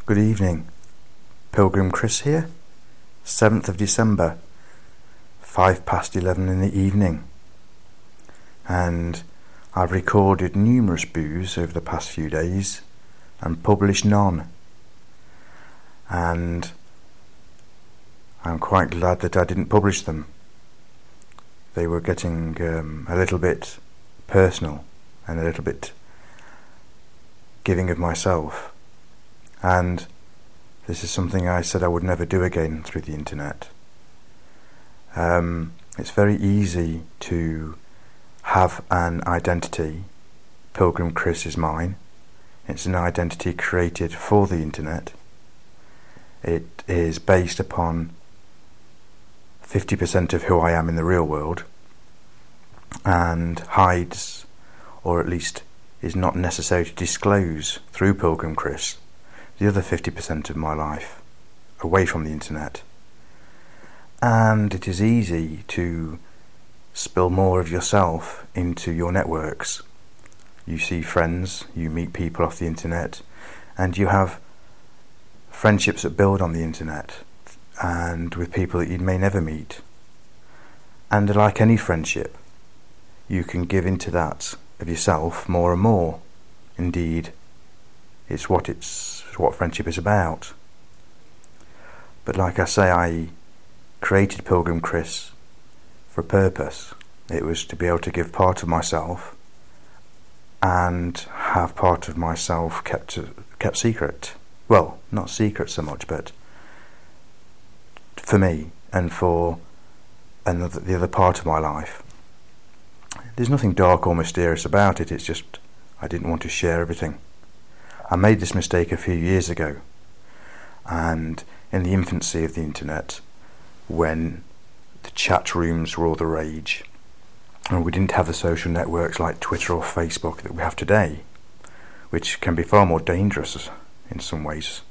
Good evening. Pilgrim Chris here. 7th of December, 11:05 in the evening. And I've recorded numerous boos over the past few days and published none. And I'm quite glad that I didn't publish them. They were getting a little bit personal and a little bit giving of myself. And this is something I said I would never do again through the internet. It's very easy to have an identity. Pilgrim Chris is mine. It's an identity created for the internet. It is based upon 50% of who I am in the real world, and hides, or at least is not necessary to disclose through Pilgrim Chris, the other 50% of my life away from the internet. And it is easy to spill more of yourself into your networks. You see friends, you meet people off the internet, and you have friendships that build on the internet and with people that you may never meet. And like any friendship, you can give into that of yourself more and more. Indeed, it's what friendship is about. But like I say, I created Pilgrim Chris for a purpose. It was to be able to give part of myself and have part of myself kept secret. Well, not secret so much, but for me and for the other part of my life. There's nothing dark or mysterious about it. It's just I didn't want to share everything. I made this mistake a few years ago, and in the infancy of the internet, when the chat rooms were all the rage and we didn't have the social networks like Twitter or Facebook that we have today, which can be far more dangerous in some ways,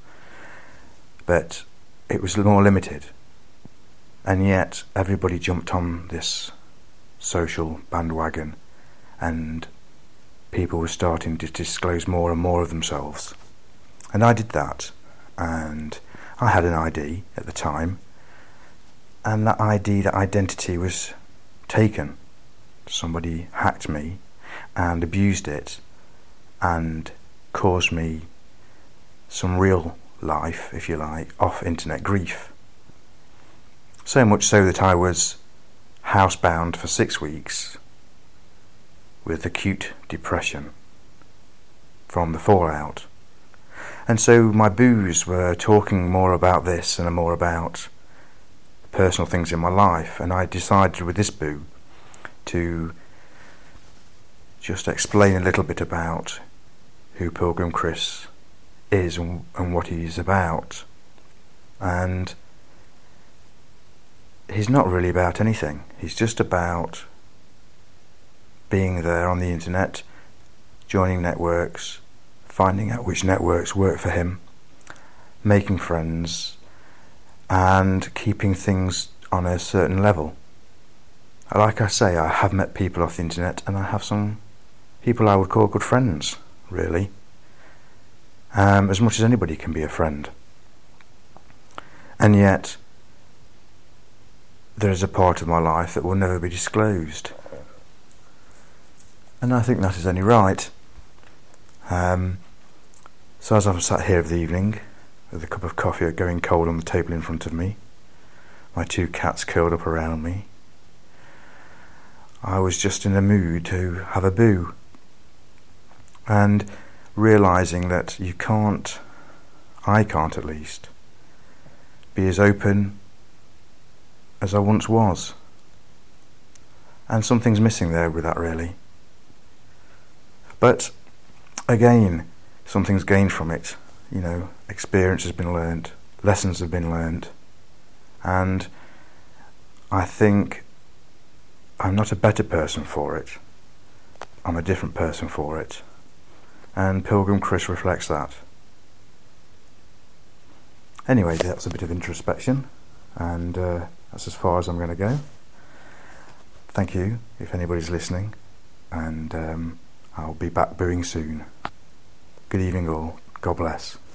but it was more limited. And yet everybody jumped on this social bandwagon, and people were starting to disclose more and more of themselves. And I did that, and I had an ID at the time, and that identity was taken. Somebody hacked me and abused it and caused me some real life, if you like, off internet grief. So much so that I was housebound for 6 weeks with acute depression from the fallout. And so my boos were talking more about this and more about personal things in my life, and I decided with this boo to just explain a little bit about who Pilgrim Chris is and what he's about. And he's not really about anything. He's just about being there on the internet, joining networks, finding out which networks work for him, making friends, and keeping things on a certain level. Like I say, I have met people off the internet, and I have some people I would call good friends, really. As much as anybody can be a friend. And yet there is a part of my life that will never be disclosed, and I think that is only right. So as I'm sat here of the evening with a cup of coffee going cold on the table in front of me, my 2 cats curled up around me, I was just in a mood to have a boo, and realising that I can't at least, be as open as I once was. And something's missing there with that, really. But again, something's gained from it. Experience has been learned, lessons have been learned, and I think I'm not a better person for it. I'm a different person for it. And Pilgrim Chris reflects that. Anyway, that's a bit of introspection, and that's as far as I'm going to go. Thank you, if anybody's listening, and I'll be back booing soon. Good evening all. God bless.